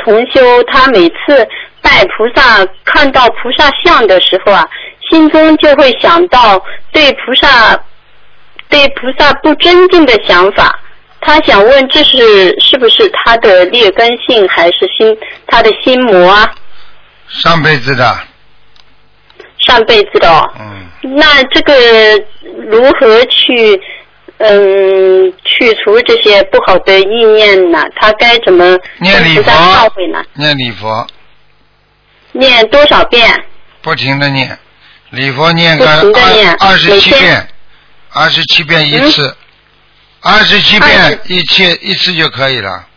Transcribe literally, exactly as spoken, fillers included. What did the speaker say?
同修，他每次拜菩萨看到菩萨像的时候啊，心中就会想到对菩萨对菩萨不尊敬的想法。他想问，这是是不是他的劣根性，还是心他的心魔啊？ 上辈子的。 上辈子的哦。 嗯。 那这个如何去嗯去除这些不好的意念呢？他该怎么念礼佛忏悔呢？ 念礼佛。 念多少遍？ 不停的念，礼佛念个二二十七遍，二十七遍一次。二十七遍一切一次就可以了。